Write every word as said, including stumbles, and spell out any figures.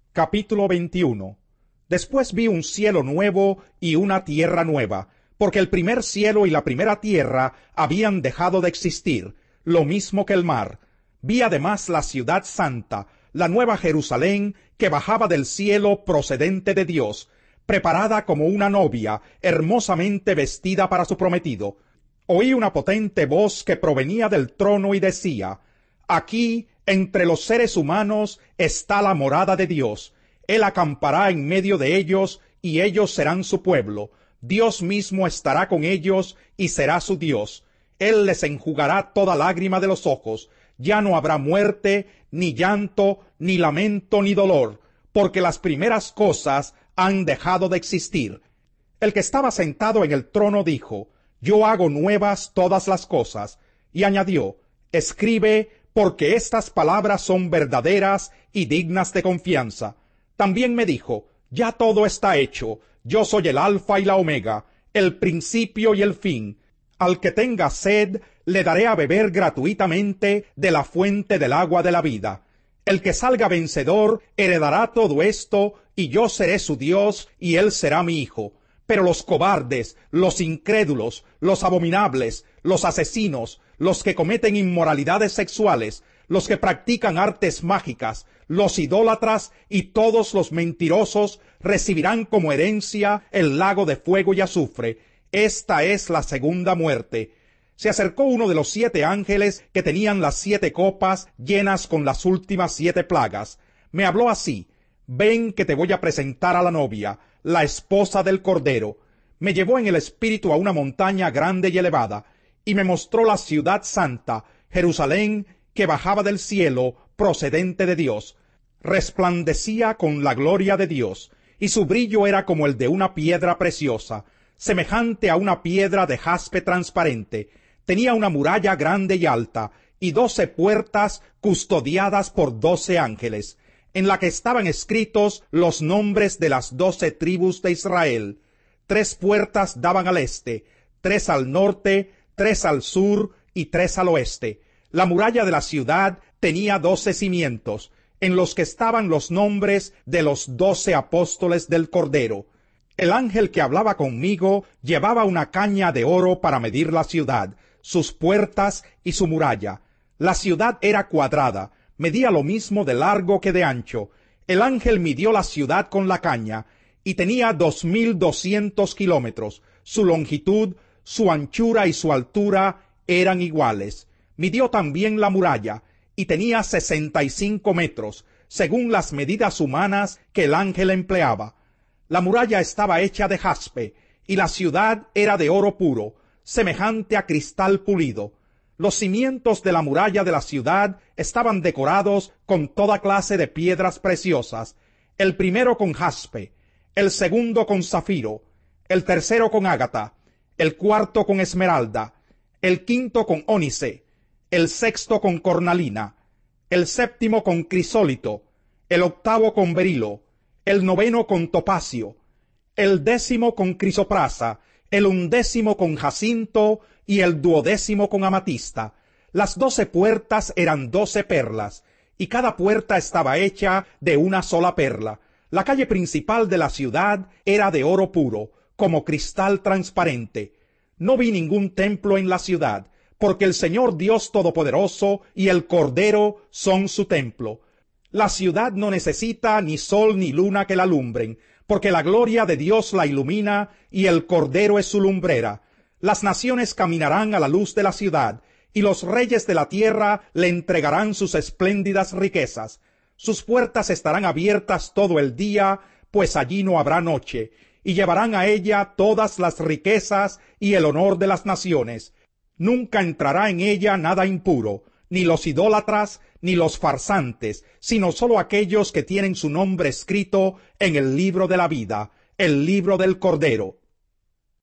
Capítulo veintiuno. Después vi un cielo nuevo y una tierra nueva, porque el primer cielo y la primera tierra habían dejado de existir, lo mismo que el mar. Vi además la ciudad santa, la nueva Jerusalén, que bajaba del cielo procedente de Dios, preparada como una novia, hermosamente vestida para su prometido. Oí una potente voz que provenía del trono y decía: Aquí, entre los seres humanos, está la morada de Dios. Él acampará en medio de ellos, y ellos serán su pueblo. Dios mismo estará con ellos, y será su Dios. Él les enjugará toda lágrima de los ojos. Ya no habrá muerte, ni llanto, ni lamento, ni dolor, porque las primeras cosas han dejado de existir. El que estaba sentado en el trono dijo: Yo hago nuevas todas las cosas. Y añadió: Escribe, porque estas palabras son verdaderas y dignas de confianza. También me dijo: Ya todo está hecho. Yo soy el Alfa y la Omega, el principio y el fin. Al que tenga sed, le daré a beber gratuitamente de la fuente del agua de la vida. El que salga vencedor heredará todo esto, y yo seré su Dios, y él será mi hijo. Pero los cobardes, los incrédulos, los abominables, los asesinos, los que cometen inmoralidades sexuales, los que practican artes mágicas, los idólatras y todos los mentirosos recibirán como herencia el lago de fuego y azufre. Esta es la segunda muerte. Se acercó uno de los siete ángeles que tenían las siete copas llenas con las últimas siete plagas. Me habló así: Ven, que te voy a presentar a la novia, la esposa del Cordero. Me llevó en el espíritu a una montaña grande y elevada, y me mostró la ciudad santa, Jerusalén, que bajaba del cielo, procedente de Dios. Resplandecía con la gloria de Dios, y su brillo era como el de una piedra preciosa, semejante a una piedra de jaspe transparente. Tenía una muralla grande y alta, y doce puertas custodiadas por doce ángeles, en la que estaban escritos los nombres de las doce tribus de Israel. Tres puertas daban al este, tres al norte, tres al sur y tres al oeste. La muralla de la ciudad tenía doce cimientos, en los que estaban los nombres de los doce apóstoles del Cordero. El ángel que hablaba conmigo llevaba una caña de oro para medir la ciudad, sus puertas y su muralla. La ciudad era cuadrada, medía lo mismo de largo que de ancho. El ángel midió la ciudad con la caña, y tenía dos mil doscientos kilómetros. Su longitud, su anchura y su altura eran iguales. Midió también la muralla, y tenía sesenta y cinco metros, según las medidas humanas que el ángel empleaba. La muralla estaba hecha de jaspe, y la ciudad era de oro puro, semejante a cristal pulido. Los cimientos de la muralla de la ciudad estaban decorados con toda clase de piedras preciosas, el primero con jaspe, el segundo con zafiro, el tercero con ágata, el cuarto con esmeralda, el quinto con ónice, el sexto con cornalina, el séptimo con crisólito, el octavo con berilo, el noveno con topacio, el décimo con crisoprasa, el undécimo con jacinto y el duodécimo con amatista. Las doce puertas eran doce perlas, y cada puerta estaba hecha de una sola perla. La calle principal de la ciudad era de oro puro, como cristal transparente. No vi ningún templo en la ciudad, porque el Señor Dios Todopoderoso y el Cordero son su templo. La ciudad no necesita ni sol ni luna que la alumbren, porque la gloria de Dios la ilumina y el Cordero es su lumbrera. Las naciones caminarán a la luz de la ciudad, y los reyes de la tierra le entregarán sus espléndidas riquezas. Sus puertas estarán abiertas todo el día, pues allí no habrá noche, y llevarán a ella todas las riquezas y el honor de las naciones. Nunca entrará en ella nada impuro, ni los idólatras, ni los farsantes, sino sólo aquellos que tienen su nombre escrito en el libro de la vida, el libro del Cordero.